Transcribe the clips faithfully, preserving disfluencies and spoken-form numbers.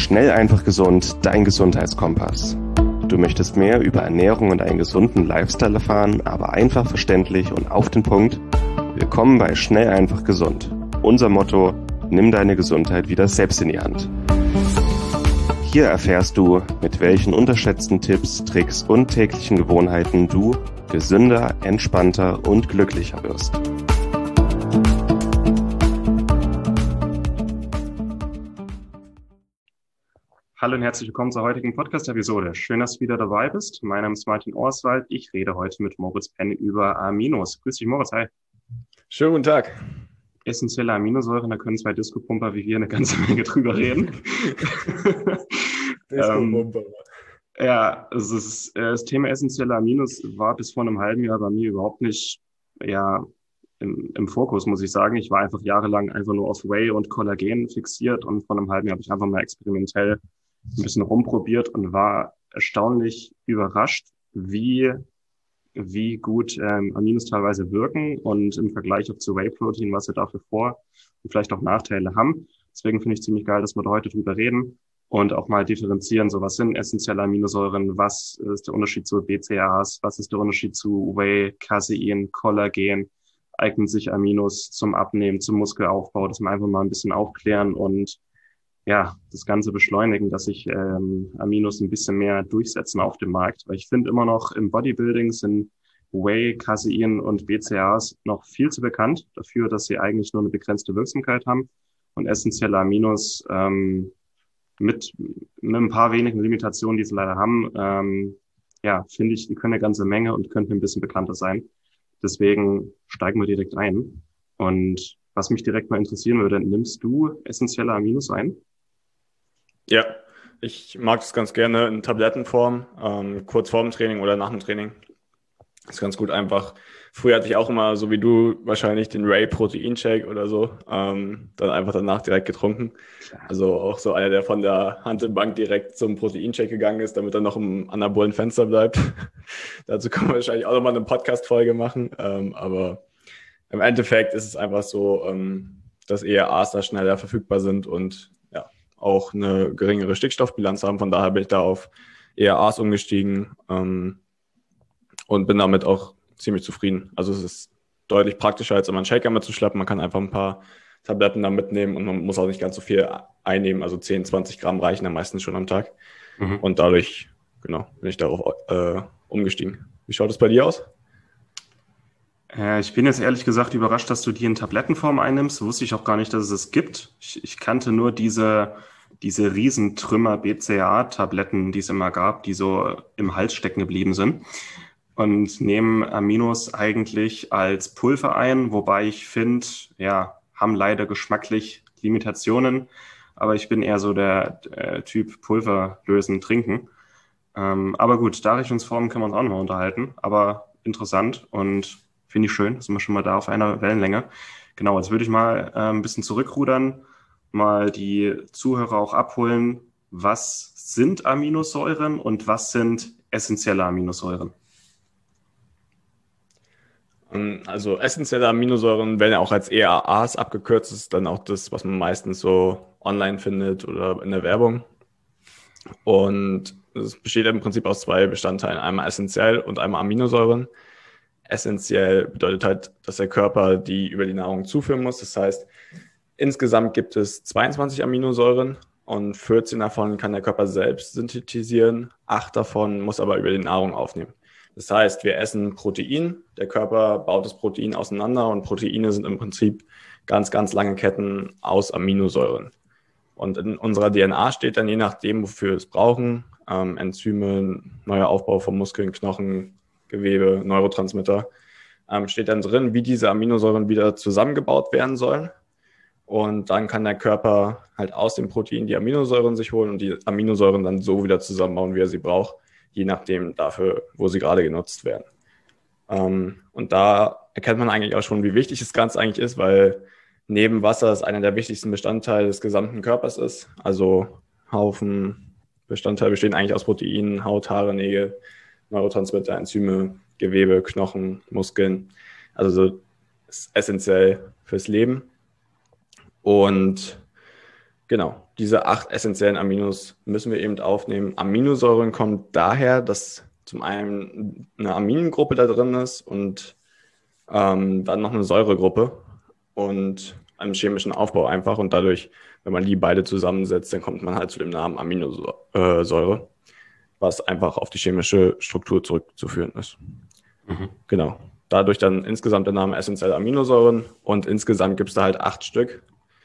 Schnell, einfach, gesund, dein Gesundheitskompass. Du möchtest mehr über Ernährung und einen gesunden Lifestyle erfahren, aber einfach verständlich und auf den Punkt? Willkommen bei Schnell, einfach, gesund. Unser Motto: Nimm deine Gesundheit wieder selbst in die Hand. Hier erfährst du, mit welchen unterschätzten Tipps, Tricks und täglichen Gewohnheiten du gesünder, entspannter und glücklicher wirst. Hallo und herzlich willkommen zur heutigen Podcast-Episode. Schön, dass du wieder dabei bist. Mein Name ist Martin Orswald. Ich rede heute mit Moritz Penn über Aminos. Grüß dich, Moritz. Hi. Schönen guten Tag. Essentielle Aminosäuren, da können zwei Disco-Pumper wie wir eine ganze Menge drüber reden. Disco-Pumper. ähm, ja, also es ist, das Thema essentielle Aminos war bis vor einem halben Jahr bei mir überhaupt nicht ja, im, im Fokus, muss ich sagen. Ich war einfach jahrelang einfach nur auf Whey und Kollagen fixiert und vor einem halben Jahr habe ich einfach mal experimentell ein bisschen rumprobiert und war erstaunlich überrascht, wie, wie gut ähm, Aminos teilweise wirken und im Vergleich auch zu Whey-Protein, was sie dafür Vor- und vielleicht auch Nachteile haben. Deswegen finde ich ziemlich geil, dass wir da heute drüber reden und auch mal differenzieren, so was sind essentielle Aminosäuren, was ist der Unterschied zu B C A As, was ist der Unterschied zu Whey, Casein, Kollagen, eignen sich Aminos zum Abnehmen, zum Muskelaufbau, dass wir einfach mal ein bisschen aufklären und ja, das Ganze beschleunigen, dass sich ähm, Aminos ein bisschen mehr durchsetzen auf dem Markt. Weil ich finde immer noch im Bodybuilding sind Whey, Casein und B C A As noch viel zu bekannt dafür, dass sie eigentlich nur eine begrenzte Wirksamkeit haben. Und essentielle Aminos ähm, mit, mit ein paar wenigen Limitationen, die sie leider haben, ähm, ja, finde ich, die können eine ganze Menge und könnten ein bisschen bekannter sein. Deswegen steigen wir direkt ein. Und was mich direkt mal interessieren würde, nimmst du essentielle Aminos ein? Ja, ich mag das ganz gerne in Tablettenform, ähm, kurz vorm Training oder nach dem Training. Das ist ganz gut einfach. Früher hatte ich auch immer, so wie du, wahrscheinlich den Whey-Protein-Shake oder so, ähm, dann einfach danach direkt getrunken. Also auch so einer, der von der Hantelbank direkt zum Protein-Shake gegangen ist, damit er noch im anabolen Fenster bleibt. Dazu können wir wahrscheinlich auch nochmal eine Podcast-Folge machen. Ähm, aber im Endeffekt ist es einfach so, ähm, dass eher A's da schneller verfügbar sind und ja, auch eine geringere Stickstoffbilanz haben. Von daher bin ich da auf eher A's umgestiegen ähm, und bin damit auch ziemlich zufrieden. Also es ist deutlich praktischer, als immer einen Shaker mitzuschleppen. Man kann einfach ein paar Tabletten da mitnehmen und man muss auch nicht ganz so viel einnehmen. Also zehn, zwanzig Gramm reichen dann meistens schon am Tag. Mhm. Und dadurch, genau, bin ich darauf äh, umgestiegen. Wie schaut es bei dir aus? Äh, ich bin jetzt ehrlich gesagt überrascht, dass du die in Tablettenform einnimmst. Wusste ich auch gar nicht, dass es es gibt. Ich, ich kannte nur diese, diese Riesentrümmer B C A A-Tabletten, die es immer gab, die so im Hals stecken geblieben sind. Und nehmen Aminos eigentlich als Pulver ein, wobei ich finde, ja, haben leider geschmacklich Limitationen. Aber ich bin eher so der äh, Typ Pulver lösen, trinken. Ähm, aber gut, Darreichungsformen können wir uns auch nochmal unterhalten. Aber interessant und finde ich schön, sind wir schon mal da auf einer Wellenlänge. Genau, jetzt würde ich mal äh, ein bisschen zurückrudern, mal die Zuhörer auch abholen. Was sind Aminosäuren und was sind essentielle Aminosäuren? Also essentielle Aminosäuren werden ja auch als E A As abgekürzt. Das ist dann auch das, was man meistens so online findet oder in der Werbung. Und es besteht im Prinzip aus zwei Bestandteilen, einmal essentiell und einmal Aminosäuren. Essentiell bedeutet halt, dass der Körper die über die Nahrung zuführen muss. Das heißt, insgesamt gibt es zweiundzwanzig Aminosäuren und vierzehn davon kann der Körper selbst synthetisieren. Acht davon muss aber über die Nahrung aufnehmen. Das heißt, wir essen Protein, der Körper baut das Protein auseinander und Proteine sind im Prinzip ganz, ganz lange Ketten aus Aminosäuren. Und in unserer D N A steht dann, je nachdem, wofür wir es brauchen, ähm, Enzyme, neuer Aufbau von Muskeln, Knochen, Gewebe, Neurotransmitter, ähm, steht dann drin, wie diese Aminosäuren wieder zusammengebaut werden sollen. Und dann kann der Körper halt aus dem Protein die Aminosäuren sich holen und die Aminosäuren dann so wieder zusammenbauen, wie er sie braucht, je nachdem dafür, wo sie gerade genutzt werden. Ähm, und da erkennt man eigentlich auch schon, wie wichtig das Ganze eigentlich ist, weil neben Wasser es einer der wichtigsten Bestandteile des gesamten Körpers ist. Also Haufen Bestandteile bestehen eigentlich aus Proteinen, Haut, Haare, Nägel, Neurotransmitter, Enzyme, Gewebe, Knochen, Muskeln. Also so ist essentiell fürs Leben. Und genau, diese acht essentiellen Aminos müssen wir eben aufnehmen. Aminosäuren kommen daher, dass zum einen eine Amingruppe da drin ist und ähm, dann noch eine Säuregruppe und einen chemischen Aufbau einfach. Und dadurch, wenn man die beide zusammensetzt, dann kommt man halt zu dem Namen Aminosäure, was einfach auf die chemische Struktur zurückzuführen ist. Mhm. Genau. Dadurch dann insgesamt der Name essentielle Aminosäuren und insgesamt gibt es da halt acht Stück,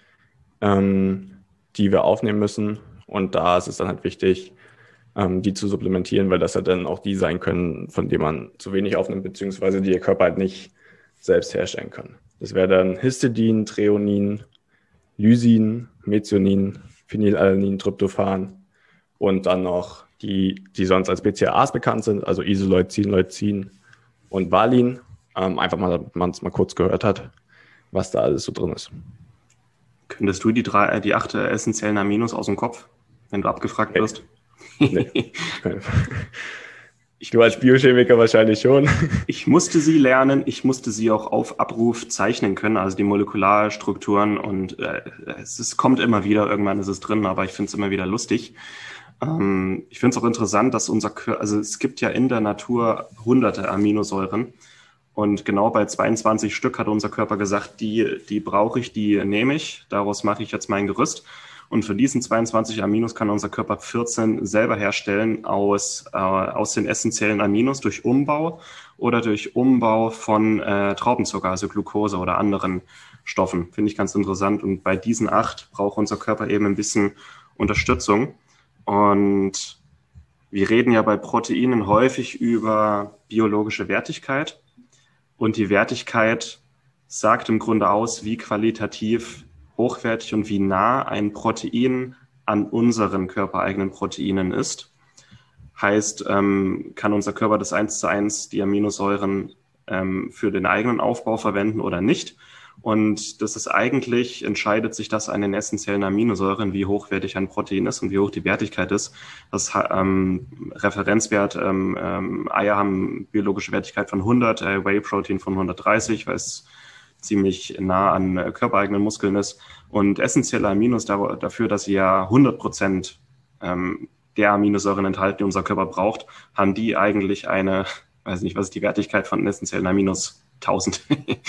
ähm, die wir aufnehmen müssen. Und da ist es dann halt wichtig, ähm, die zu supplementieren, weil das ja dann auch die sein können, von denen man zu wenig aufnimmt, beziehungsweise die der Körper halt nicht selbst herstellen kann. Das wäre dann Histidin, Threonin, Lysin, Methionin, Phenylalanin, Tryptophan und dann noch die, die sonst als B C A As bekannt sind, also Isoleucin, Leucin und Valin. Ähm, einfach mal, damit man es mal kurz gehört hat, was da alles so drin ist. Könntest du die drei, die acht essentiellen Aminos aus dem Kopf, wenn du abgefragt nee. wirst? Nee. Ich nur als Biochemiker wahrscheinlich schon. Ich musste sie lernen, ich musste sie auch auf Abruf zeichnen können, also die Molekularstrukturen und äh, es, es kommt immer wieder, irgendwann ist es drin, aber ich finde es immer wieder lustig. Ähm, ich finde es auch interessant, dass unser Körper, also es gibt ja in der Natur hunderte Aminosäuren und genau bei zweiundzwanzig Stück hat unser Körper gesagt, die, die brauche ich, die nehme ich, daraus mache ich jetzt mein Gerüst. Und von diesen zweiundzwanzig Aminos kann unser Körper vierzehn selber herstellen aus, äh, aus den essentiellen Aminos durch Umbau oder durch Umbau von äh, Traubenzucker, also Glucose oder anderen Stoffen. Finde ich ganz interessant. Und bei diesen acht braucht unser Körper eben ein bisschen Unterstützung. Und wir reden ja bei Proteinen häufig über biologische Wertigkeit. Und die Wertigkeit sagt im Grunde aus, wie qualitativ hochwertig und wie nah ein Protein an unseren körpereigenen Proteinen ist. Heißt, ähm, kann unser Körper das eins zu eins die Aminosäuren ähm, für den eigenen Aufbau verwenden oder nicht? Und das ist eigentlich, entscheidet sich das an den essentiellen Aminosäuren, wie hochwertig ein Protein ist und wie hoch die Wertigkeit ist. Das ähm, Referenzwert, ähm, ähm, Eier haben biologische Wertigkeit von hundert, äh, Whey-Protein von hundertdreißig, weil es ziemlich nah an äh, körpereigenen Muskeln ist. Und essentielle Aminos da, dafür, dass sie ja hundert Prozent ähm, der Aminosäuren enthalten, die unser Körper braucht, haben die eigentlich eine, weiß nicht, was ist die Wertigkeit von essentiellen Aminos? tausend.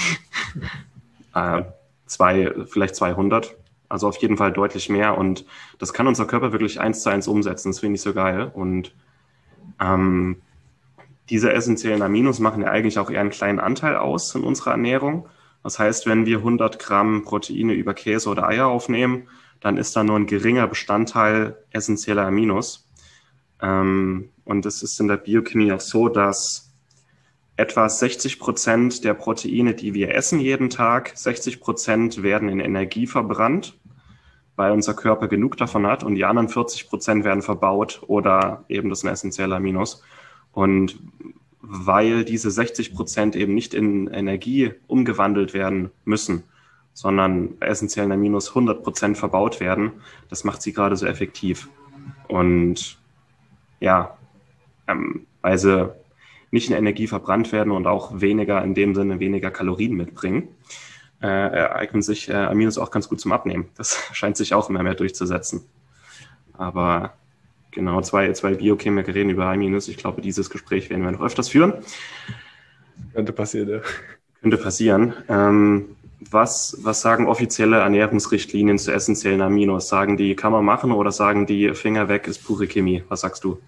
äh, zwei, vielleicht zweihundert. Also auf jeden Fall deutlich mehr. Und das kann unser Körper wirklich eins zu eins umsetzen. Das finde ich so geil. Und ähm, diese essentiellen Aminos machen ja eigentlich auch eher einen kleinen Anteil aus in unserer Ernährung. Das heißt, wenn wir hundert Gramm Proteine über Käse oder Eier aufnehmen, dann ist da nur ein geringer Bestandteil essentieller Aminos. Ähm, und es ist in der Biochemie auch so, dass etwa sechzig Prozent der Proteine, die wir essen jeden Tag, sechzig Prozent werden in Energie verbrannt, weil unser Körper genug davon hat, und die anderen vierzig Prozent werden verbaut oder eben das sind essentielle Aminos. Und weil diese sechzig Prozent eben nicht in Energie umgewandelt werden müssen, sondern bei essentiellen Aminos hundert Prozent verbaut werden, das macht sie gerade so effektiv. Und ja, ähm, weil sie nicht in Energie verbrannt werden und auch weniger, in dem Sinne weniger Kalorien mitbringen, äh, eignen sich äh, Aminos auch ganz gut zum Abnehmen. Das scheint sich auch immer mehr durchzusetzen. Aber genau, zwei, zwei Biochemiker reden über Aminos. Ich glaube, dieses Gespräch werden wir noch öfters führen. Könnte passieren, ja. Könnte passieren. Ähm, was, was sagen offizielle Ernährungsrichtlinien zu essentiellen Aminos? Sagen die, kann man machen, oder sagen die, Finger weg, ist pure Chemie? Was sagst du?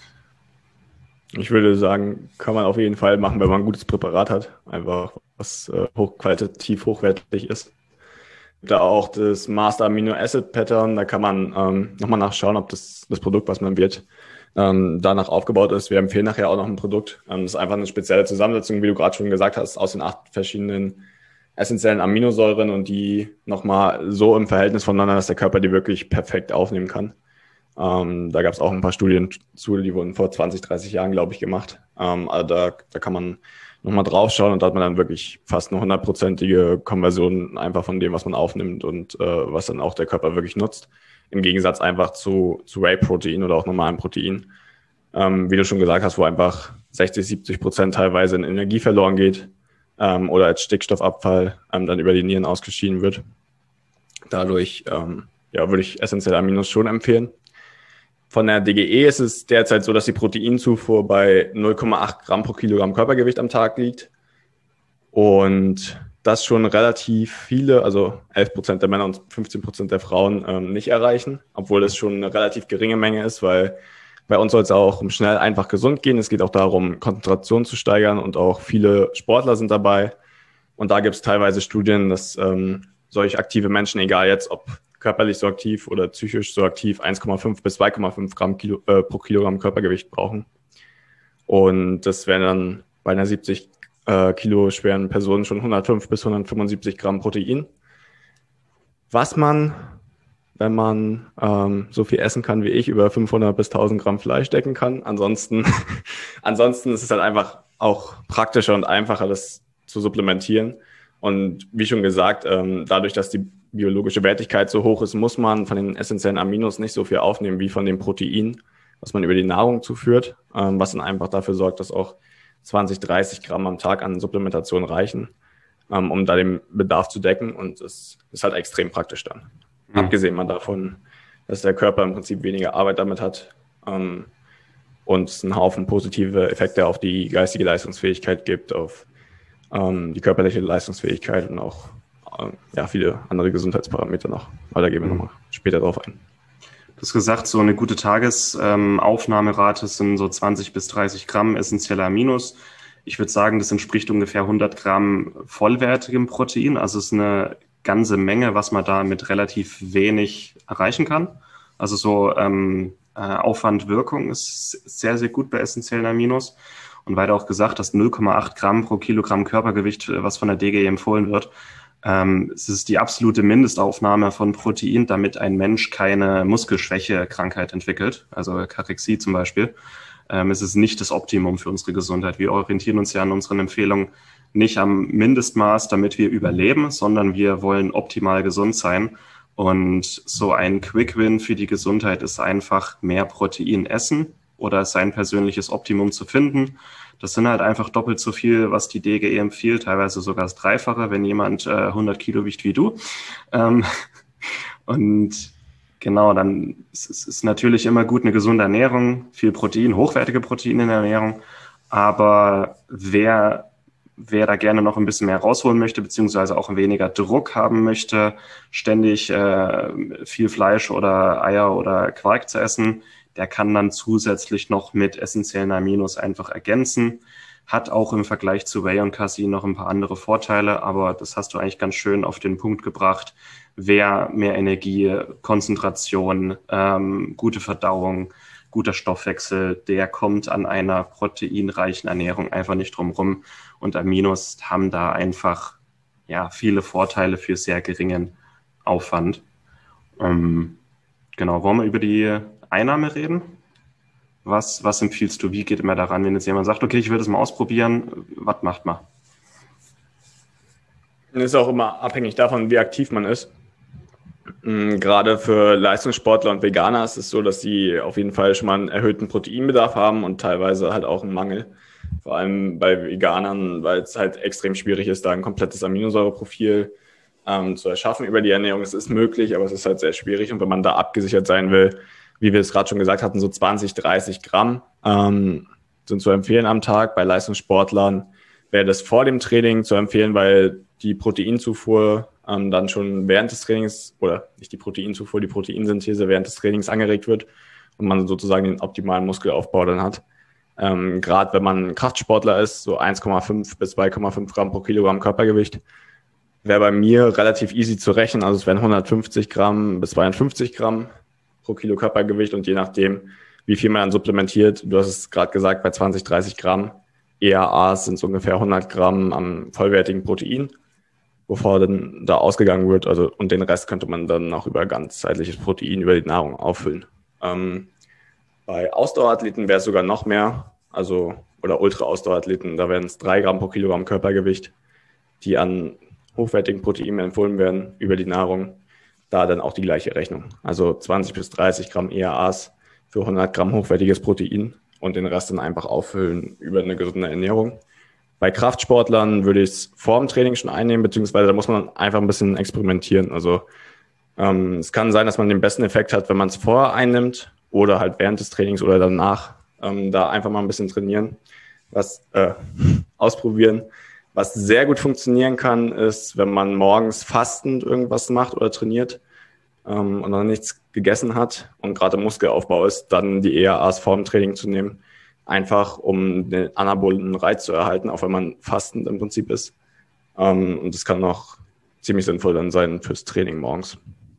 Ich würde sagen, kann man auf jeden Fall machen, wenn man ein gutes Präparat hat. Einfach, was äh, hochqualitativ hochwertig ist. Da auch das Master Amino Acid Pattern, da kann man ähm, nochmal nachschauen, ob das, das Produkt, was man wird, ähm, danach aufgebaut ist. Wir empfehlen nachher auch noch ein Produkt. Ähm, das ist einfach eine spezielle Zusammensetzung, wie du gerade schon gesagt hast, aus den acht verschiedenen essentiellen Aminosäuren und die nochmal so im Verhältnis voneinander, dass der Körper die wirklich perfekt aufnehmen kann. Ähm, da gab es auch ein paar Studien zu, die wurden vor zwanzig, dreißig Jahren, glaube ich, gemacht. Ähm, also da, da kann man nochmal drauf schauen und da hat man dann wirklich fast eine hundertprozentige Konversion einfach von dem, was man aufnimmt und äh, was dann auch der Körper wirklich nutzt. Im Gegensatz einfach zu, zu Whey-Protein oder auch normalen Protein. Ähm, wie du schon gesagt hast, wo einfach sechzig, siebzig Prozent teilweise in Energie verloren geht ähm, oder als Stickstoffabfall ähm, dann über die Nieren ausgeschieden wird. Dadurch ähm, ja, würde ich essentielle Aminos schon empfehlen. Von der D G E ist es derzeit so, dass die Proteinzufuhr bei null Komma acht Gramm pro Kilogramm Körpergewicht am Tag liegt. Und das schon relativ viele, also elf Prozent der Männer und fünfzehn Prozent der Frauen ähm, nicht erreichen, obwohl das schon eine relativ geringe Menge ist, weil bei uns soll es auch um schnell, einfach, gesund gehen. Es geht auch darum, Konzentration zu steigern und auch viele Sportler sind dabei. Und da gibt es teilweise Studien, dass ähm, solch aktive Menschen, egal jetzt ob körperlich so aktiv oder psychisch so aktiv, eins Komma fünf bis zwei Komma fünf Gramm Kilo, äh, pro Kilogramm Körpergewicht brauchen. Und das wären dann bei einer siebzig äh, Kilo schweren Person schon hundertfünf bis hundertfünfundsiebzig Gramm Protein. Was man, wenn man ähm, so viel essen kann wie ich, über fünfhundert bis tausend Gramm Fleisch decken kann. Ansonsten, ansonsten ist es halt einfach auch praktischer und einfacher, das zu supplementieren. Und wie schon gesagt, ähm, dadurch, dass die biologische Wertigkeit so hoch ist, muss man von den essentiellen Aminos nicht so viel aufnehmen wie von dem Protein, was man über die Nahrung zuführt, ähm, was dann einfach dafür sorgt, dass auch zwanzig, dreißig Gramm am Tag an Supplementation reichen, ähm, um da den Bedarf zu decken. Und das ist halt extrem praktisch dann. Mhm. Abgesehen mal davon, dass der Körper im Prinzip weniger Arbeit damit hat ähm, und es einen Haufen positive Effekte auf die geistige Leistungsfähigkeit gibt, auf ähm, die körperliche Leistungsfähigkeit und auch ähm, ja, viele andere Gesundheitsparameter noch. Aber da gehen wir mhm. nochmal später drauf ein. Du hast gesagt, so eine gute Tagesaufnahmerate sind so zwanzig bis dreißig Gramm essentielle Aminos. Ich würde sagen, das entspricht ungefähr hundert Gramm vollwertigem Protein. Also es ist eine ganze Menge, was man da mit relativ wenig erreichen kann. Also so ähm, äh, Aufwand-Wirkung ist sehr, sehr gut bei essentiellen Aminos. Und weiter auch gesagt, dass null Komma acht Gramm pro Kilogramm Körpergewicht, was von der D G E empfohlen wird, Ähm, es ist die absolute Mindestaufnahme von Protein, damit ein Mensch keine Muskelschwäche-Krankheit entwickelt, also Karexie zum Beispiel. Ähm, es ist nicht das Optimum für unsere Gesundheit. Wir orientieren uns ja an unseren Empfehlungen nicht am Mindestmaß, damit wir überleben, sondern wir wollen optimal gesund sein. Und so ein Quick-Win für die Gesundheit ist einfach mehr Protein essen oder sein persönliches Optimum zu finden. Das sind halt einfach doppelt so viel, was die D G E empfiehlt, teilweise sogar das Dreifache, wenn jemand äh, hundert Kilo wiegt wie du. Ähm, und genau, dann ist es ist natürlich immer gut eine gesunde Ernährung, viel Protein, hochwertige Proteine in der Ernährung. Aber wer, wer da gerne noch ein bisschen mehr rausholen möchte, beziehungsweise auch weniger Druck haben möchte, ständig äh, viel Fleisch oder Eier oder Quark zu essen, der kann dann zusätzlich noch mit essentiellen Aminos einfach ergänzen. Hat auch im Vergleich zu Whey und Casein noch ein paar andere Vorteile, aber das hast du eigentlich ganz schön auf den Punkt gebracht. Wer mehr Energie, Konzentration, ähm, gute Verdauung, guter Stoffwechsel, der kommt an einer proteinreichen Ernährung einfach nicht drum rum. Und Aminos haben da einfach ja viele Vorteile für sehr geringen Aufwand. Ähm, genau, wollen wir über die Einnahme reden? Was, was empfiehlst du? Wie geht man daran, wenn jetzt jemand sagt, okay, ich will das mal ausprobieren, was macht man? Das ist auch immer abhängig davon, wie aktiv man ist. Gerade für Leistungssportler und Veganer ist es so, dass sie auf jeden Fall schon mal einen erhöhten Proteinbedarf haben und teilweise halt auch einen Mangel. Vor allem bei Veganern, weil es halt extrem schwierig ist, da ein komplettes Aminosäureprofil ähm, zu erschaffen über die Ernährung. Es ist möglich, aber es ist halt sehr schwierig. Und wenn man da abgesichert sein will, wie wir es gerade schon gesagt hatten, so zwanzig, dreißig Gramm ähm, sind zu empfehlen am Tag. Bei Leistungssportlern wäre das vor dem Training zu empfehlen, weil die Proteinzufuhr ähm, dann schon während des Trainings, oder nicht die Proteinzufuhr, die Proteinsynthese während des Trainings angeregt wird und man sozusagen den optimalen Muskelaufbau dann hat. Ähm, gerade wenn man Kraftsportler ist, so eins Komma fünf bis zwei Komma fünf Gramm pro Kilogramm Körpergewicht, wäre bei mir relativ easy zu rechnen. Also es wären hundertfünfzig Gramm bis zweiundfünfzig Gramm pro Kilo Körpergewicht und je nachdem, wie viel man dann supplementiert, du hast es gerade gesagt, bei zwanzig, dreißig Gramm E A As sind es ungefähr hundert Gramm am vollwertigen Protein, bevor dann da ausgegangen wird, also und den Rest könnte man dann auch über ganzheitliches Protein über die Nahrung auffüllen. Ähm, bei Ausdauerathleten wäre es sogar noch mehr, also oder Ultra-Ausdauerathleten, da wären es drei Gramm pro Kilogramm Körpergewicht, die an hochwertigen Proteinen empfohlen werden über die Nahrung. Da dann auch die gleiche Rechnung. Also zwanzig bis dreißig Gramm E A As für hundert Gramm hochwertiges Protein und den Rest dann einfach auffüllen über eine gesunde Ernährung. Bei Kraftsportlern würde ich es vor dem Training schon einnehmen, beziehungsweise da muss man einfach ein bisschen experimentieren. Also Ähm, es kann sein, dass man den besten Effekt hat, wenn man es vorher einnimmt oder halt während des Trainings oder danach. Ähm, da einfach mal ein bisschen trainieren, was äh, ausprobieren. Was sehr gut funktionieren kann, ist, wenn man morgens fastend irgendwas macht oder trainiert ähm, und noch nichts gegessen hat und gerade im Muskelaufbau ist, dann die E A As vorm Training zu nehmen. Einfach, um den anabolen Reiz zu erhalten, auch wenn man fastend im Prinzip ist. Ähm, und das kann auch ziemlich sinnvoll dann sein fürs Training morgens.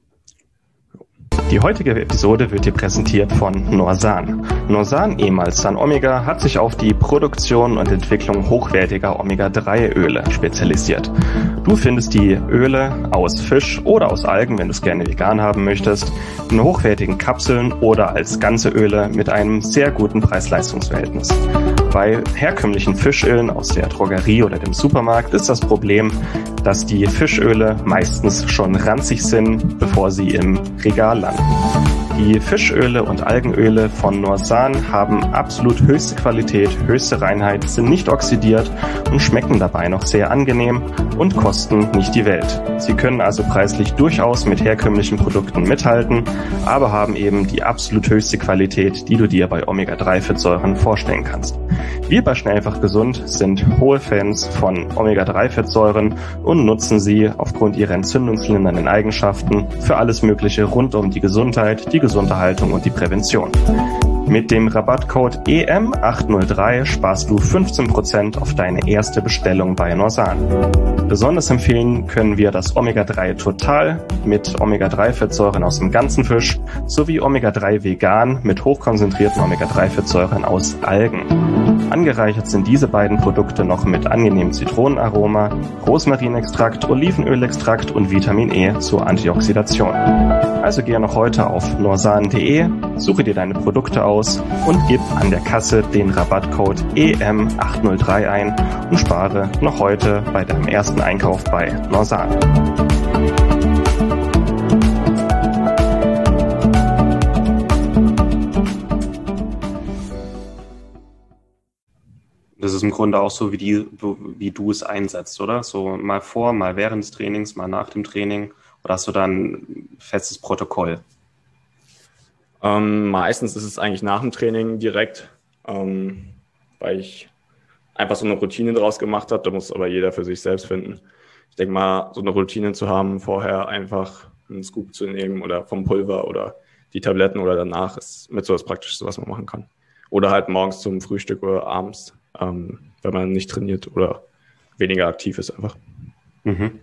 Die heutige Episode wird dir präsentiert von Norsan. Norsan, ehemals San Omega, hat sich auf die Produktion und Entwicklung hochwertiger Omega drei Öle spezialisiert. Du findest die Öle aus Fisch oder aus Algen, wenn du es gerne vegan haben möchtest, in hochwertigen Kapseln oder als ganze Öle mit einem sehr guten Preis-Leistungs-Verhältnis. Bei herkömmlichen Fischölen aus der Drogerie oder dem Supermarkt ist das Problem, dass die Fischöle meistens schon ranzig sind, bevor sie im Regal landen. Die Fischöle und Algenöle von Norsan haben absolut höchste Qualität, höchste Reinheit, sind nicht oxidiert und schmecken dabei noch sehr angenehm und kosten nicht die Welt. Sie können also preislich durchaus mit herkömmlichen Produkten mithalten, aber haben eben die absolut höchste Qualität, die du dir bei Omega drei Fettsäuren vorstellen kannst. Wir bei Schnellfach Gesund sind hohe Fans von Omega drei Fettsäuren und nutzen sie aufgrund ihrer entzündungslindernden Eigenschaften für alles Mögliche rund um die Gesundheit, die Gesunderhaltung und die Prävention. Mit dem Rabattcode E M acht null drei sparst du fünfzehn Prozent auf deine erste Bestellung bei Norsan. Besonders empfehlen können wir das Omega drei Total mit Omega drei Fettsäuren aus dem ganzen Fisch sowie Omega drei Vegan mit hochkonzentrierten Omega drei Fettsäuren aus Algen. Angereichert sind diese beiden Produkte noch mit angenehmem Zitronenaroma, Rosmarinextrakt, Olivenölextrakt und Vitamin E zur Antioxidation. Also gehe noch heute auf norsan punkt de, suche dir deine Produkte aus und gib an der Kasse den Rabattcode E M acht null drei ein und spare noch heute bei deinem ersten Einkauf bei Norsan. Das ist im Grunde auch so, wie, die, wie du es einsetzt, oder? So mal vor, mal während des Trainings, mal nach dem Training. Oder hast du dann ein festes Protokoll? Ähm, meistens ist es eigentlich nach dem Training direkt, ähm, weil ich einfach so eine Routine draus gemacht habe. Da muss aber jeder für sich selbst finden. Ich denke mal, so eine Routine zu haben, vorher einfach einen Scoop zu nehmen oder vom Pulver oder die Tabletten oder danach ist mit so was Praktisches, was man machen kann. Oder halt morgens zum Frühstück oder abends, ähm, wenn man nicht trainiert oder weniger aktiv ist einfach. Mhm.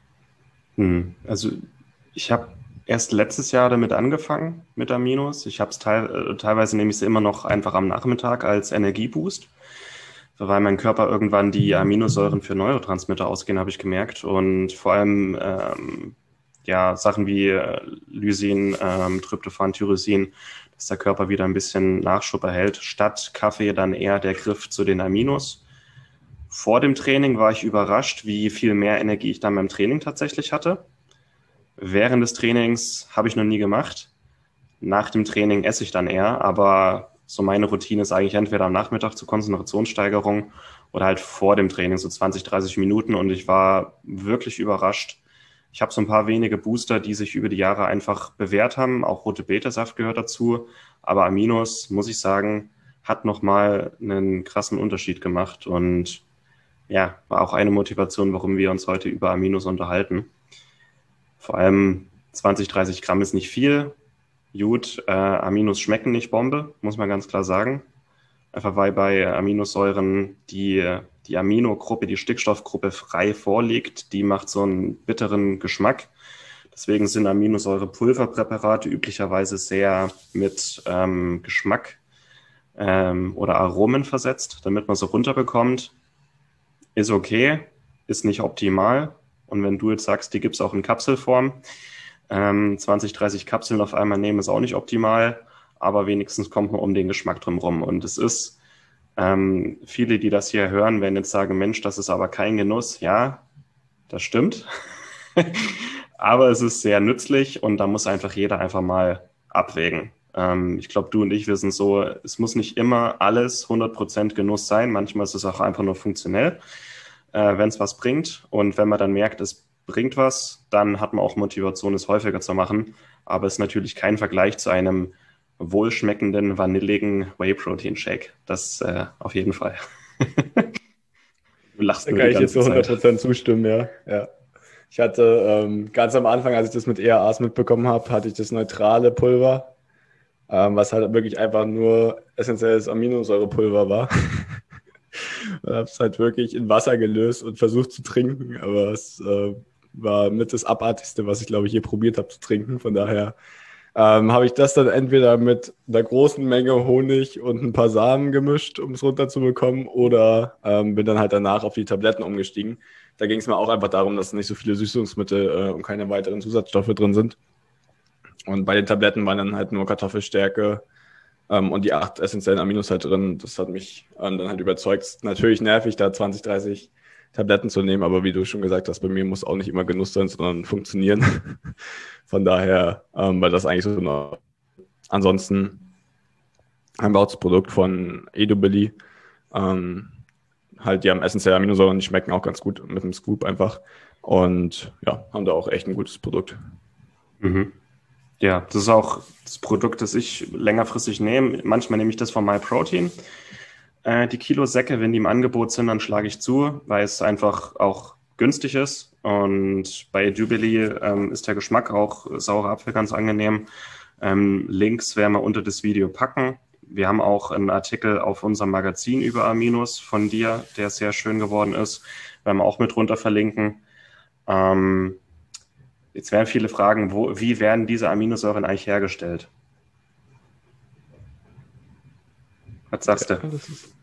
Mhm. Also ich habe erst letztes Jahr damit angefangen mit Aminos. Ich habe es teil, teilweise nehme ich sie immer noch einfach am Nachmittag als Energieboost, weil mein Körper irgendwann die Aminosäuren für Neurotransmitter ausgehen, habe ich gemerkt. Und vor allem ähm, ja Sachen wie äh, Lysin, ähm, Tryptophan, Tyrosin, dass der Körper wieder ein bisschen Nachschub erhält. Statt Kaffee dann eher der Griff zu den Aminos. Vor dem Training war ich überrascht, wie viel mehr Energie ich dann beim Training tatsächlich hatte. Während des Trainings habe ich noch nie gemacht. Nach dem Training esse ich dann eher, aber so meine Routine ist eigentlich entweder am Nachmittag zur Konzentrationssteigerung oder halt vor dem Training, so zwanzig, dreißig Minuten, und ich war wirklich überrascht. Ich habe so ein paar wenige Booster, die sich über die Jahre einfach bewährt haben. Auch rote Beta-Saft gehört dazu. Aber Aminos, muss ich sagen, hat nochmal einen krassen Unterschied gemacht. Und ja, war auch eine Motivation, warum wir uns heute über Aminos unterhalten. Vor allem zwanzig, dreißig Gramm ist nicht viel. Gut, äh, Aminos schmecken nicht Bombe, muss man ganz klar sagen. Einfach weil bei Aminosäuren die, die Aminogruppe, die Stickstoffgruppe frei vorliegt, die macht so einen bitteren Geschmack. Deswegen sind Aminosäure-Pulverpräparate üblicherweise sehr mit ähm, Geschmack ähm, oder Aromen versetzt, damit man so runterbekommt. Ist okay, ist nicht optimal. Und wenn du jetzt sagst, die gibt es auch in Kapselform, ähm, zwanzig, dreißig Kapseln auf einmal nehmen, ist auch nicht optimal, aber wenigstens kommt man um den Geschmack drum rum. Und es ist, ähm, viele, die das hier hören, werden jetzt sagen, Mensch, das ist aber kein Genuss. Ja, das stimmt. Aber es ist sehr nützlich und da muss einfach jeder einfach mal abwägen. Ähm, ich glaube, du und ich wissen so, es muss nicht immer alles hundert Prozent Genuss sein. Manchmal ist es auch einfach nur funktionell, äh, wenn es was bringt. Und wenn man dann merkt, es bringt was, dann hat man auch Motivation, es häufiger zu machen. Aber es ist natürlich kein Vergleich zu einem wohlschmeckenden, vanilligen Whey-Protein-Shake. Das äh, auf jeden Fall. Du lachst da nur kann die ganze ich jetzt zu hundert Prozent zustimmen, ja. ja. Ich hatte ähm, ganz am Anfang, als ich das mit E A As mitbekommen habe, hatte ich das neutrale Pulver, ähm, was halt wirklich einfach nur essentielles Aminosäurepulver war. Ich habe es halt wirklich in Wasser gelöst und versucht zu trinken, aber es äh, war mit das Abartigste, was ich, glaube ich, je probiert habe zu trinken. Von daher ähm, habe ich das dann entweder mit einer großen Menge Honig und ein paar Samen gemischt, um es runterzubekommen, oder ähm, bin dann halt danach auf die Tabletten umgestiegen. Da ging es mir auch einfach darum, dass nicht so viele Süßungsmittel äh, und keine weiteren Zusatzstoffe drin sind. Und bei den Tabletten waren dann halt nur Kartoffelstärke ähm, und die acht essentiellen Aminos halt drin. Das hat mich ähm, dann halt überzeugt. Natürlich nervig, da zwanzig, dreißig Tabletten zu nehmen, aber wie du schon gesagt hast, bei mir muss auch nicht immer Genuss sein, sondern funktionieren. Von daher ähm, war das eigentlich so eine... Ansonsten haben wir auch das Produkt von Edubili. Ähm, halt, die haben essentielle Aminosäuren, die schmecken auch ganz gut mit dem Scoop einfach. Und ja, haben da auch echt ein gutes Produkt. Mhm. Ja, das ist auch das Produkt, das ich längerfristig nehme. Manchmal nehme ich das von MyProtein. Äh, die Kilo-Säcke, wenn die im Angebot sind, dann schlage ich zu, weil es einfach auch günstig ist. Und bei Edubili ähm, ist der Geschmack auch saurer Apfel ganz angenehm. Ähm, Links werden wir unter das Video packen. Wir haben auch einen Artikel auf unserem Magazin über Aminos von dir, der sehr schön geworden ist. Werden wir auch mit runter verlinken. Ähm, jetzt werden viele fragen, wo, wie werden diese Aminosäuren eigentlich hergestellt? Was sagst du? Ja, das ist...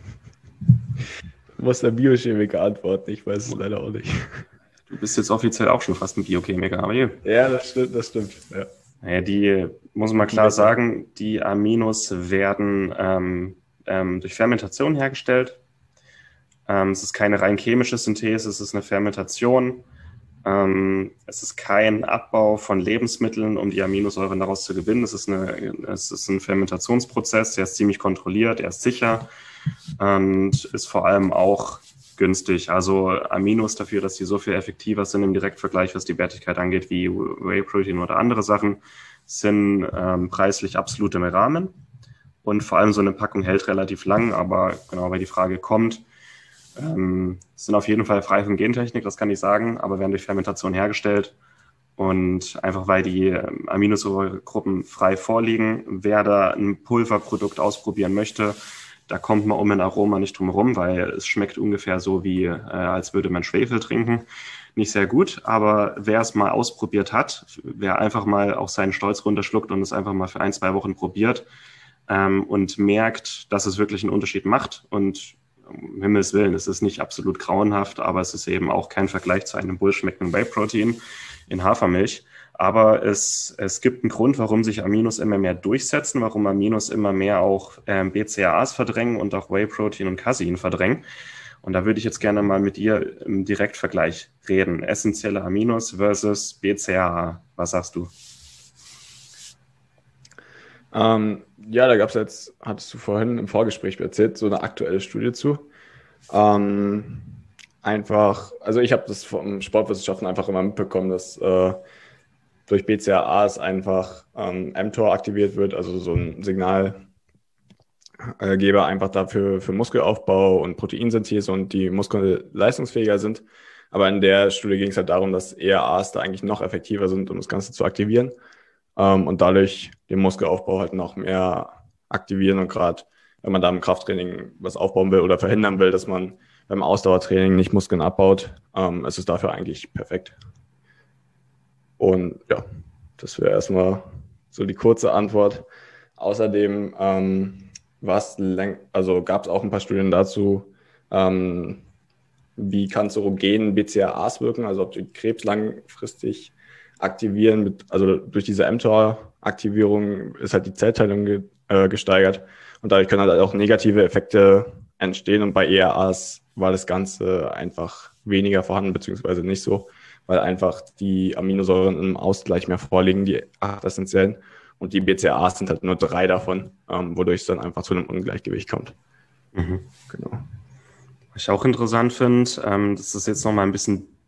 Du musst der Biochemiker antworten, ich weiß es leider auch nicht. Du bist jetzt offiziell auch schon fast ein Biochemiker, aber hier. Ja, das stimmt, das stimmt, ja. Naja, die, muss man klar sagen, die Aminos werden ähm, ähm, durch Fermentation hergestellt. Ähm, es ist keine rein chemische Synthese, es ist eine Fermentation. Ähm, es ist kein Abbau von Lebensmitteln, um die Aminosäuren daraus zu gewinnen. Es ist, eine, es ist ein Fermentationsprozess, der ist ziemlich kontrolliert, der ist sicher und ist vor allem auch günstig. Also Aminos dafür, dass die so viel effektiver sind im Direktvergleich, was die Wertigkeit angeht, wie Whey-Protein oder andere Sachen, sind ähm, preislich absolut im Rahmen. Und vor allem so eine Packung hält relativ lang, aber genau, weil die Frage kommt, ähm, sind auf jeden Fall frei von Gentechnik, das kann ich sagen, aber werden durch Fermentation hergestellt. Und einfach weil die ähm, Aminosäuregruppen frei vorliegen, wer da ein Pulverprodukt ausprobieren möchte, da kommt man um ein Aroma nicht drum herum, weil es schmeckt ungefähr so, wie äh, als würde man Schwefel trinken. Nicht sehr gut, aber wer es mal ausprobiert hat, wer einfach mal auch seinen Stolz runterschluckt und es einfach mal für ein, zwei Wochen probiert ähm, und merkt, dass es wirklich einen Unterschied macht. Und um Himmels Willen, es ist nicht absolut grauenhaft, aber es ist eben auch kein Vergleich zu einem wohlschmeckenden Whey-Protein in Hafermilch. Aber es, es gibt einen Grund, warum sich Aminos immer mehr durchsetzen, warum Aminos immer mehr auch ähm, B C A As verdrängen und auch Whey-Protein und Casein verdrängen. Und da würde ich jetzt gerne mal mit dir im Direktvergleich reden. Essentielle Aminos versus B C A A. Was sagst du? Ähm, ja, da gab es jetzt, hattest du vorhin im Vorgespräch erzählt, so eine aktuelle Studie zu. Ähm, einfach, also ich habe das vom Sportwissenschaften einfach immer mitbekommen, dass äh, durch B C A As einfach ähm, mTOR aktiviert wird, also so ein Signalgeber einfach dafür für Muskelaufbau und Proteinsynthese und die Muskeln leistungsfähiger sind. Aber in der Studie ging es halt darum, dass E A As da eigentlich noch effektiver sind, um das Ganze zu aktivieren ähm, und dadurch den Muskelaufbau halt noch mehr aktivieren. Und gerade wenn man da im Krafttraining was aufbauen will oder verhindern will, dass man beim Ausdauertraining nicht Muskeln abbaut, ähm, ist es dafür eigentlich perfekt. Und ja, das wäre erstmal so die kurze Antwort. Außerdem ähm, was läng- also gab es auch ein paar Studien dazu, ähm, wie kanzerogen B C A As wirken, also ob die Krebs langfristig aktivieren, mit, also durch diese mTOR-Aktivierung ist halt die Zellteilung ge- äh, gesteigert und dadurch können halt auch negative Effekte entstehen und bei E A As war das Ganze einfach weniger vorhanden, beziehungsweise nicht so, weil einfach die Aminosäuren im Ausgleich mehr vorliegen, die acht essentiellen. Und die B C A As sind halt nur drei davon, ähm, wodurch es dann einfach zu einem Ungleichgewicht kommt. Mhm. Genau. Was ich auch interessant finde, ähm, das ist jetzt nochmal ein bisschen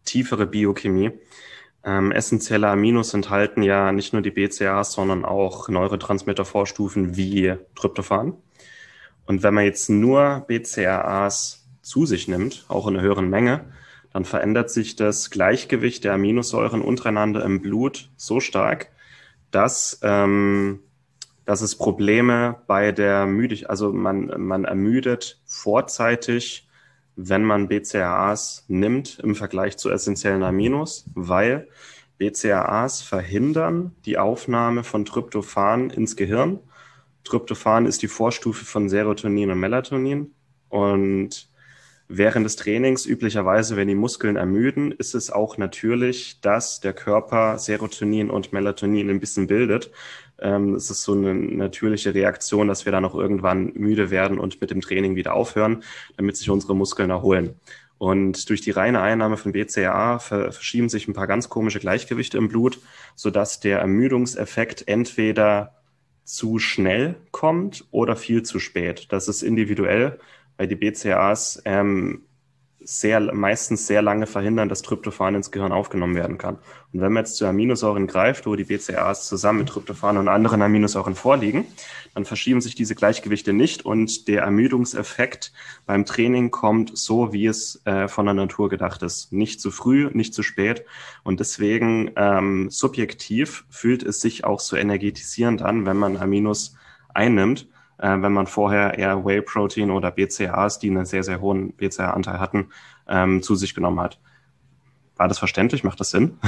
tiefere Biochemie. Ähm, essentielle Aminos enthalten ja nicht nur die B C A As, sondern auch Neurotransmitter-Vorstufen wie Tryptophan. Und wenn man jetzt nur B C A As zu sich nimmt, auch in einer höheren Menge, dann verändert sich das Gleichgewicht der Aminosäuren untereinander im Blut so stark, dass, ähm, dass es Probleme bei der Müdigkeit, also man, man ermüdet vorzeitig, wenn man B C A As nimmt im Vergleich zu essentiellen Aminos, weil B C A As verhindern die Aufnahme von Tryptophan ins Gehirn. Tryptophan ist die Vorstufe von Serotonin und Melatonin. Und während des Trainings, üblicherweise, wenn die Muskeln ermüden, ist es auch natürlich, dass der Körper Serotonin und Melatonin ein bisschen bildet. Ähm, es ist so eine natürliche Reaktion, dass wir dann auch irgendwann müde werden und mit dem Training wieder aufhören, damit sich unsere Muskeln erholen. Und durch die reine Einnahme von B C A A verschieben sich ein paar ganz komische Gleichgewichte im Blut, sodass der Ermüdungseffekt entweder zu schnell kommt oder viel zu spät. Das ist individuell, weil die B C A As ähm, sehr, meistens sehr lange verhindern, dass Tryptophan ins Gehirn aufgenommen werden kann. Und wenn man jetzt zu Aminosäuren greift, wo die B C A As zusammen mit Tryptophan und anderen Aminosäuren vorliegen, dann verschieben sich diese Gleichgewichte nicht und der Ermüdungseffekt beim Training kommt so, wie es äh, von der Natur gedacht ist. Nicht zu früh, nicht zu spät. Und deswegen ähm, subjektiv fühlt es sich auch so energetisierend an, wenn man Aminos einnimmt, äh, wenn man vorher eher Whey-Protein oder B C A As, die einen sehr, sehr hohen B C A A-Anteil hatten, ähm, zu sich genommen hat. War das verständlich? Macht das Sinn?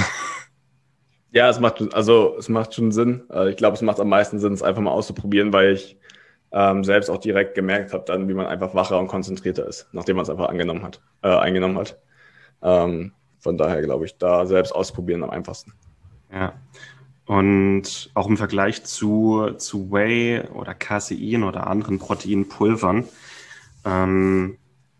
Ja, es macht, also, es macht schon Sinn. Ich glaube, es macht am meisten Sinn, es einfach mal auszuprobieren, weil ich ähm, selbst auch direkt gemerkt habe, dann, wie man einfach wacher und konzentrierter ist, nachdem man es einfach angenommen hat, äh, eingenommen hat. Ähm, von daher glaube ich, da selbst ausprobieren am einfachsten. Ja. Und auch im Vergleich zu, zu Whey oder Casein oder anderen Proteinpulvern. Ähm,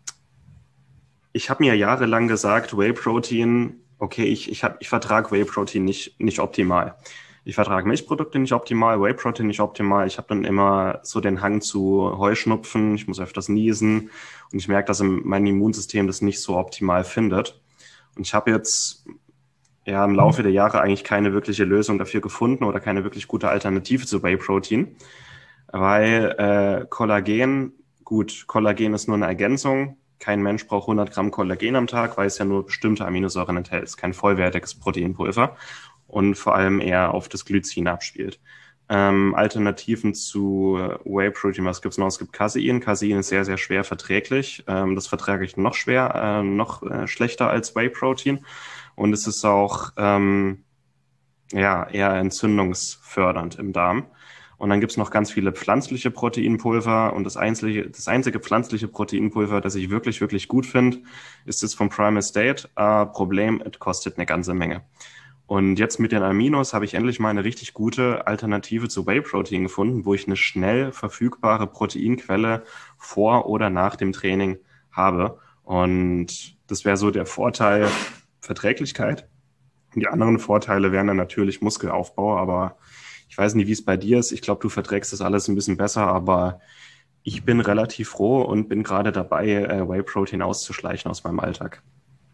ich habe mir jahrelang gesagt, Whey-Protein, okay, ich, ich, hab, ich vertrage Whey-Protein nicht, nicht optimal. Ich vertrage Milchprodukte nicht optimal, Whey-Protein nicht optimal. Ich habe dann immer so den Hang zu Heuschnupfen, ich muss öfters niesen und ich merke, dass mein Immunsystem das nicht so optimal findet. Und ich habe jetzt ja im Laufe der Jahre eigentlich keine wirkliche Lösung dafür gefunden oder keine wirklich gute Alternative zu Whey-Protein, weil äh, Kollagen, gut, Kollagen ist nur eine Ergänzung. Kein Mensch braucht hundert Gramm Kollagen am Tag, weil es ja nur bestimmte Aminosäuren enthält. Es ist kein vollwertiges Proteinpulver und vor allem eher auf das Glycin abspielt. Ähm, Alternativen zu Whey-Protein, was gibt's noch? Es gibt Casein. Casein ist sehr, sehr schwer verträglich. Ähm, das vertrage ich noch schwer, äh, noch äh, schlechter als Whey-Protein. Und es ist auch ähm, ja, eher entzündungsfördernd im Darm. Und dann gibt's noch ganz viele pflanzliche Proteinpulver. Und das einzige, das einzige pflanzliche Proteinpulver, das ich wirklich, wirklich gut finde, ist das von Prime Estate. Äh, Problem, es kostet eine ganze Menge. Und jetzt mit den Aminos habe ich endlich mal eine richtig gute Alternative zu Whey-Protein gefunden, wo ich eine schnell verfügbare Proteinquelle vor oder nach dem Training habe. Und das wäre so der Vorteil Verträglichkeit. Die anderen Vorteile wären dann natürlich Muskelaufbau, aber ich weiß nicht, wie es bei dir ist. Ich glaube, du verträgst das alles ein bisschen besser, aber ich bin relativ froh und bin gerade dabei, äh, Whey-Protein auszuschleichen aus meinem Alltag.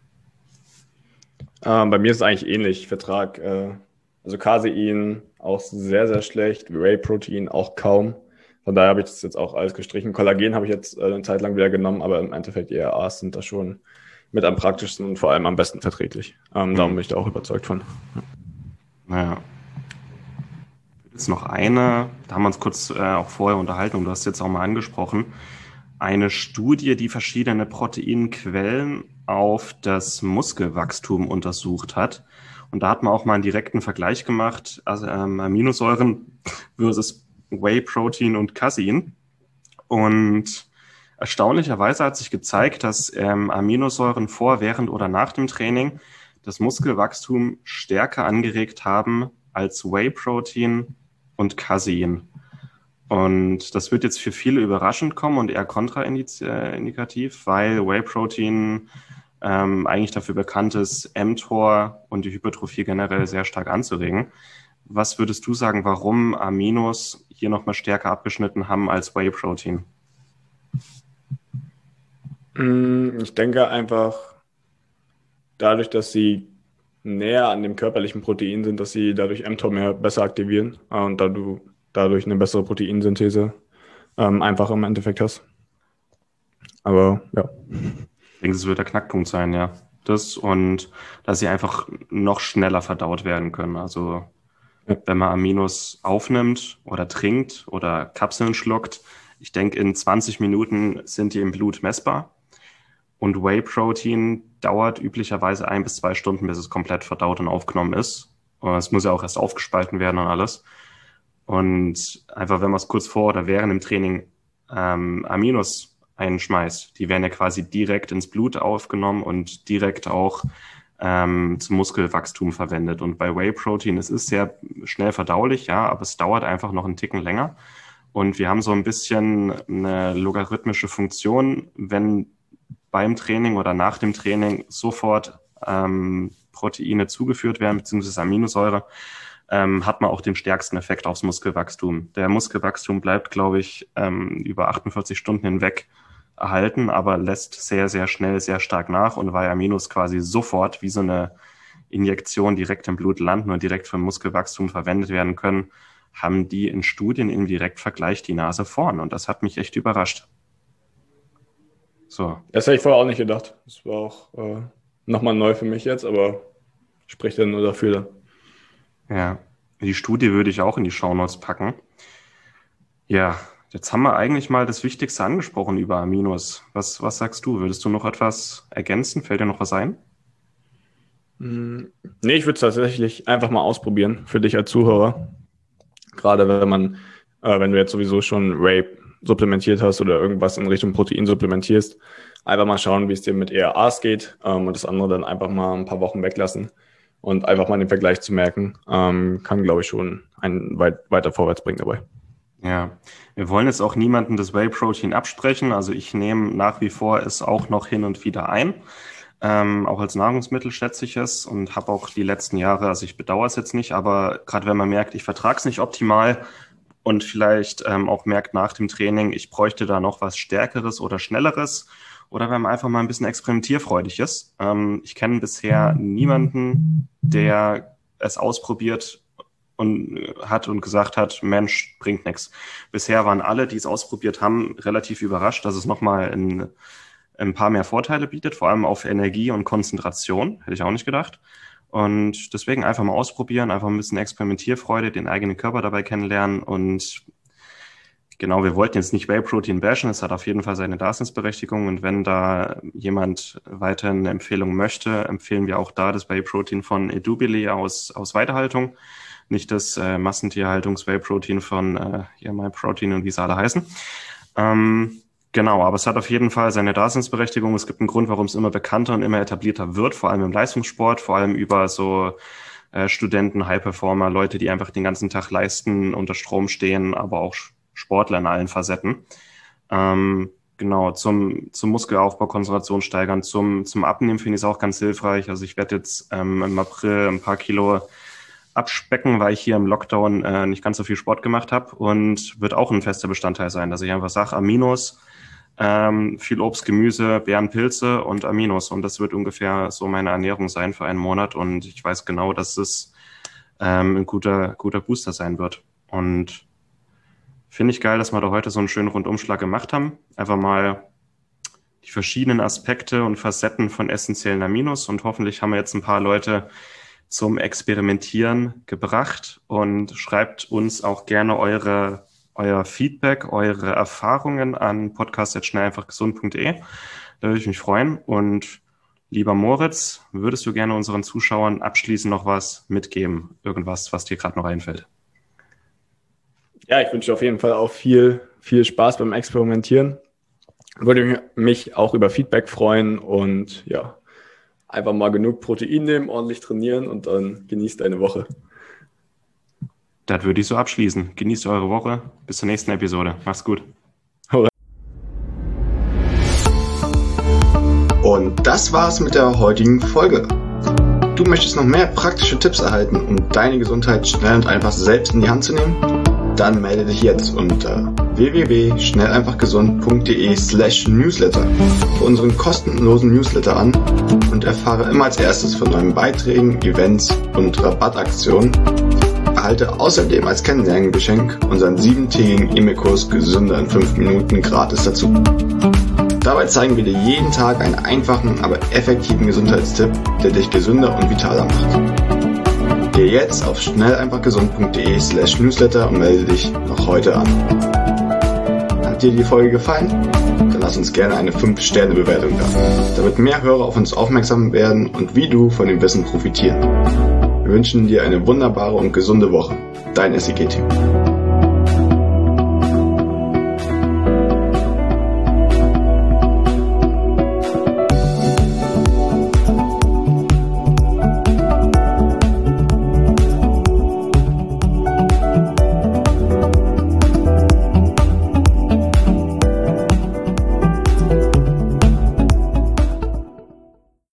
Ähm, bei mir ist es eigentlich ähnlich. Ich vertrage äh, also Casein auch sehr, sehr schlecht, Whey-Protein auch kaum. Von daher habe ich das jetzt auch alles gestrichen. Kollagen habe ich jetzt äh, eine Zeit lang wieder genommen, aber im Endeffekt die E R As sind da schon mit am praktischsten und vor allem am besten verträglich. Ähm, mhm. Darum bin ich da auch überzeugt von. Ja. Naja. Jetzt noch eine, da haben wir uns kurz äh, auch vorher unterhalten und du hast jetzt auch mal angesprochen, eine Studie, die verschiedene Proteinquellen auf das Muskelwachstum untersucht hat. Und da hat man auch mal einen direkten Vergleich gemacht, also ähm, Aminosäuren versus Whey-Protein und Casein. Und erstaunlicherweise hat sich gezeigt, dass ähm, Aminosäuren vor, während oder nach dem Training das Muskelwachstum stärker angeregt haben als Whey-Protein und Casein. Und das wird jetzt für viele überraschend kommen und eher kontraindikativ, weil Whey-Protein ähm, eigentlich dafür bekannt ist, mTOR und die Hypertrophie generell sehr stark anzuregen. Was würdest du sagen, warum Aminos hier nochmal stärker abgeschnitten haben als Whey-Protein? Ich denke einfach, dadurch, dass sie näher an dem körperlichen Protein sind, dass sie dadurch mTOR mehr besser aktivieren äh, und da du dadurch eine bessere Proteinsynthese ähm, einfach im Endeffekt hast. Aber ja. Ich denke, das wird der Knackpunkt sein, ja. Das und dass sie einfach noch schneller verdaut werden können. Also ja. Wenn man Aminos aufnimmt oder trinkt oder Kapseln schluckt, ich denke, in zwanzig Minuten sind die im Blut messbar. Und Whey-Protein dauert üblicherweise ein bis zwei Stunden, bis es komplett verdaut und aufgenommen ist. Und es muss ja auch erst aufgespalten werden und alles. Und einfach, wenn man es kurz vor oder während dem Training ähm, Aminos einschmeißt, die werden ja quasi direkt ins Blut aufgenommen und direkt auch ähm, zum Muskelwachstum verwendet. Und bei Whey-Protein, es ist sehr schnell verdaulich, ja, aber es dauert einfach noch einen Ticken länger. Und wir haben so ein bisschen eine logarithmische Funktion, wenn beim Training oder nach dem Training sofort ähm, Proteine zugeführt werden, beziehungsweise Aminosäure, ähm, hat man auch den stärksten Effekt aufs Muskelwachstum. Der Muskelwachstum bleibt, glaube ich, ähm, über achtundvierzig Stunden hinweg erhalten, aber lässt sehr, sehr schnell, sehr stark nach. Und weil Aminos quasi sofort wie so eine Injektion direkt im Blut landen und direkt für Muskelwachstum verwendet werden können, haben die in Studien im Direktvergleich die Nase vorn. Und das hat mich echt überrascht. So. Das hätte ich vorher auch nicht gedacht. Das war auch äh, nochmal neu für mich jetzt, aber spricht dann nur dafür. Ja, die Studie würde ich auch in die Shownotes packen. Ja, jetzt haben wir eigentlich mal das Wichtigste angesprochen über Aminos. Was, was sagst du? Würdest du noch etwas ergänzen? Fällt dir noch was ein? Nee, ich würde es tatsächlich einfach mal ausprobieren für dich als Zuhörer. Gerade wenn man, äh, wenn du jetzt sowieso schon Whey supplementiert hast oder irgendwas in Richtung Protein supplementierst, einfach mal schauen, wie es dir mit E R As geht ähm, und das andere dann einfach mal ein paar Wochen weglassen und einfach mal den Vergleich zu merken, ähm, kann, glaube ich, schon einen weit, weiter vorwärts bringen dabei. Ja, wir wollen jetzt auch niemanden das Whey-Protein absprechen, also ich nehme nach wie vor es auch noch hin und wieder ein, ähm, auch als Nahrungsmittel schätze ich es und habe auch die letzten Jahre, also ich bedauere es jetzt nicht, aber gerade wenn man merkt, ich vertrage es nicht optimal, und vielleicht ähm, auch merkt nach dem Training, ich bräuchte da noch was Stärkeres oder Schnelleres oder wenn man einfach mal ein bisschen experimentierfreudig ist. Ähm, ich kenne bisher niemanden, der es ausprobiert und hat und gesagt hat, Mensch, bringt nichts. Bisher waren alle, die es ausprobiert haben, relativ überrascht, dass es nochmal ein, ein paar mehr Vorteile bietet, vor allem auf Energie und Konzentration, hätte ich auch nicht gedacht. Und deswegen einfach mal ausprobieren, einfach ein bisschen Experimentierfreude, den eigenen Körper dabei kennenlernen. Und genau, wir wollten jetzt nicht Whey-Protein bashen, es hat auf jeden Fall seine Daseinsberechtigung. Und wenn da jemand weiter eine Empfehlung möchte, empfehlen wir auch da das Whey-Protein von Edubili aus, aus Weidehaltung. Nicht das äh, Massentierhaltungs-Whey-Protein von äh, ja, MyProtein und wie sie alle heißen. Ähm, Genau, aber es hat auf jeden Fall seine Daseinsberechtigung. Es gibt einen Grund, warum es immer bekannter und immer etablierter wird, vor allem im Leistungssport, vor allem über so äh, Studenten, High-Performer, Leute, die einfach den ganzen Tag leisten, unter Strom stehen, aber auch Sportler in allen Facetten. Ähm, genau, zum, zum Muskelaufbau, Konzentration steigern, zum, zum Abnehmen finde ich es auch ganz hilfreich. Also ich werde jetzt ähm, im April ein paar Kilo abspecken, weil ich hier im Lockdown äh, nicht ganz so viel Sport gemacht habe und wird auch ein fester Bestandteil sein, dass ich einfach sage, Aminos, Ähm, viel Obst, Gemüse, Beeren, Pilze und Aminos. Und das wird ungefähr so meine Ernährung sein für einen Monat. Und ich weiß genau, dass es ähm, ein guter, guter Booster sein wird. Und finde ich geil, dass wir da heute so einen schönen Rundumschlag gemacht haben. Einfach mal die verschiedenen Aspekte und Facetten von essentiellen Aminos. Und hoffentlich haben wir jetzt ein paar Leute zum Experimentieren gebracht. Und schreibt uns auch gerne eure euer Feedback, eure Erfahrungen an podcast at schnell einfach gesund punkt de. Da würde ich mich freuen. Und lieber Moritz, würdest du gerne unseren Zuschauern abschließend noch was mitgeben? Irgendwas, was dir gerade noch einfällt? Ja, ich wünsche auf jeden Fall auch viel, viel Spaß beim Experimentieren. Würde mich auch über Feedback freuen und ja, einfach mal genug Protein nehmen, ordentlich trainieren und dann genießt deine Woche. Das würde ich so abschließen. Genießt eure Woche. Bis zur nächsten Episode. Macht's gut. Und das war's mit der heutigen Folge. Du möchtest noch mehr praktische Tipps erhalten, um deine Gesundheit schnell und einfach selbst in die Hand zu nehmen? Dann melde dich jetzt unter w w w punkt schnell einfach gesund punkt de slash newsletter für unseren kostenlosen Newsletter an und erfahre immer als erstes von neuen Beiträgen, Events und Rabattaktionen. Erhalte außerdem als Kennenlerngeschenk unseren siebentägigen E-Mail-Kurs Gesünder in fünf Minuten gratis dazu. Dabei zeigen wir dir jeden Tag einen einfachen, aber effektiven Gesundheitstipp, der dich gesünder und vitaler macht. Gehe jetzt auf schnell einfach gesund punkt de slash newsletter und melde dich noch heute an. Hat dir die Folge gefallen? Dann lass uns gerne eine fünf Sterne Bewertung da, damit mehr Hörer auf uns aufmerksam werden und wie du von dem Wissen profitieren. Wir wünschen dir eine wunderbare und gesunde Woche. Dein S I G-Team.